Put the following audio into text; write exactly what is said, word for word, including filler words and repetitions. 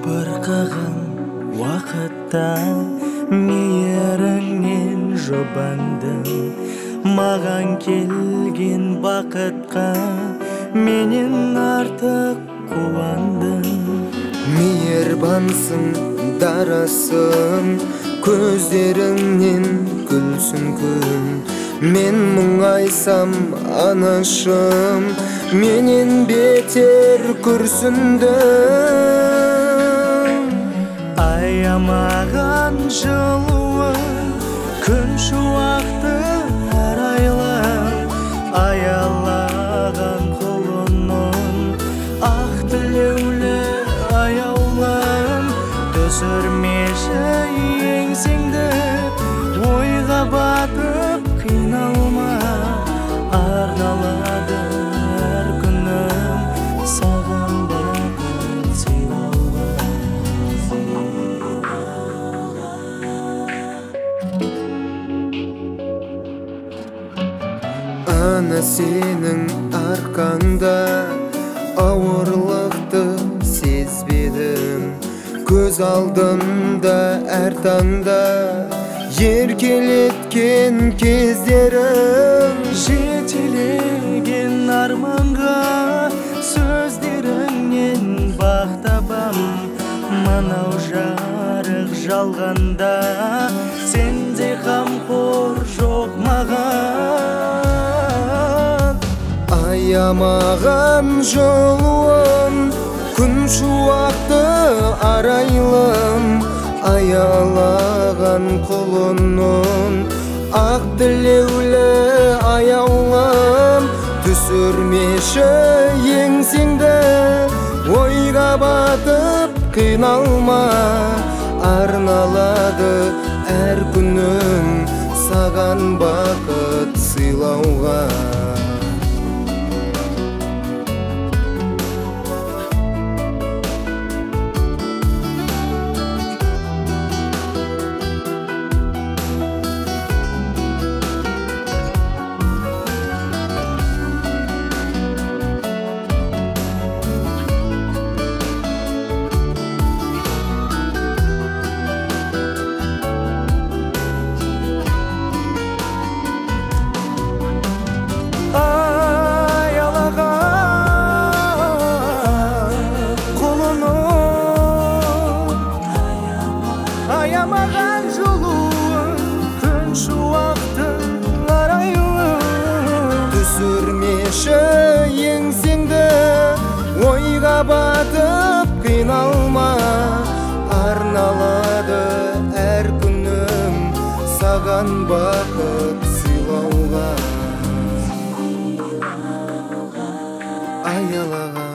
жабырқаған уақытта мейіріңнен жұбандым. Маған келген бақытқа менен артық қуандым. Мейірбансың, дарасың, көздеріңнен күлсін күн. Мен мұңайсам анашым, менен бетер күрсіндім. Аямаған жылуы, күн шуақты арайлым. Аялаған құлыным, ақ тілеулі аяулым. Түсірмеші еңсеңді, ойға батып қиналма. Арналады әр күнім саған бақыт сыйлауға. Ана сенің арқаңда ауырлықты сезбедім. Көз алдымда әр таңда еркелеткен кездерің. Жетелеген арманға сөздеріңнен бақ табам. Мынау жарық жалғанда сенде қамқор жоқ маған. Аямаған жолуым, күн шуақты арайлым. Аялаған құлыным, ақ тілеулі аяулым. Түсірмеші еңсеңді, ойға батып қиналма. Арналады әр күнім саған бақыт сыйлауға. Аямаған жолуым, күн шуақты арайлым. Түсірмеші еңсеңді, ойға батып қиналма. Арналады әр күнім саған бақыт сыйлауға. Аялаған